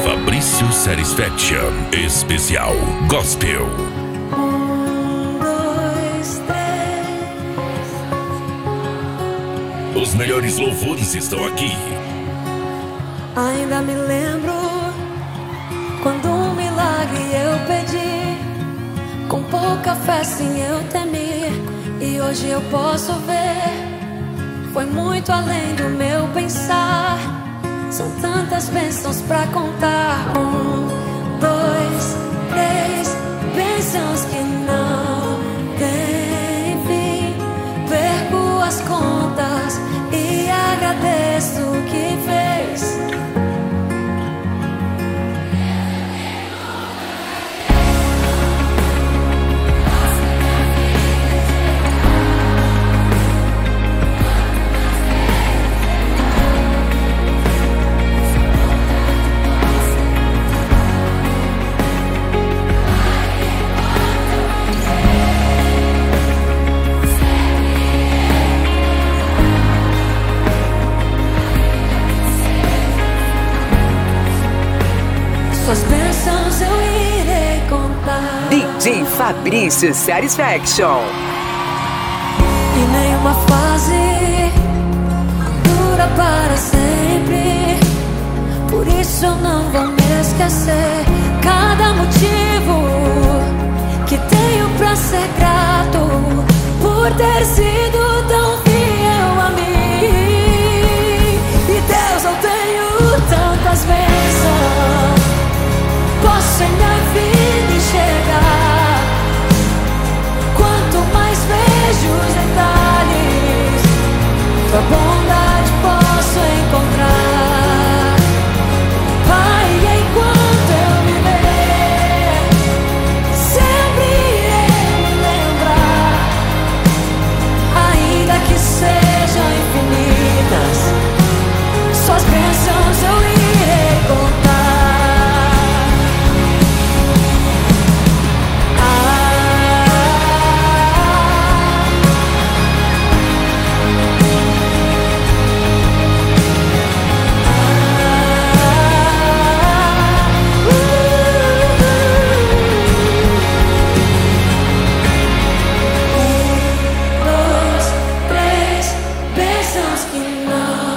Fabrício Satisfaction Especial Gospel. 1, 2, 3. Os melhores louvores estão aqui. Ainda me lembro quando um milagre eu pedi, com pouca fé sim eu temi, e hoje eu posso ver, foi muito além do meu pensar. São tantas bênçãos pra contar. 1, 2, 3. Bênçãos que não têm fim. Perco as contas e agradeço o que fez. Suas bênçãos eu irei contar. DJ Fabrício Satisfaction. E nenhuma fase dura para sempre, por isso eu não vou me esquecer. Cada motivo que tenho pra ser grato, por ter sido tão fiel a mim. E Deus, eu tenho tantas bênçãos, posso em minha vida enxergar. Quanto mais vejo os detalhes, tua bondade posso encontrar. Pai, enquanto eu viver, sempre irei me lembrar, ainda que sejam infinitas, suas bênçãos eu irei contar. Bênçãos que não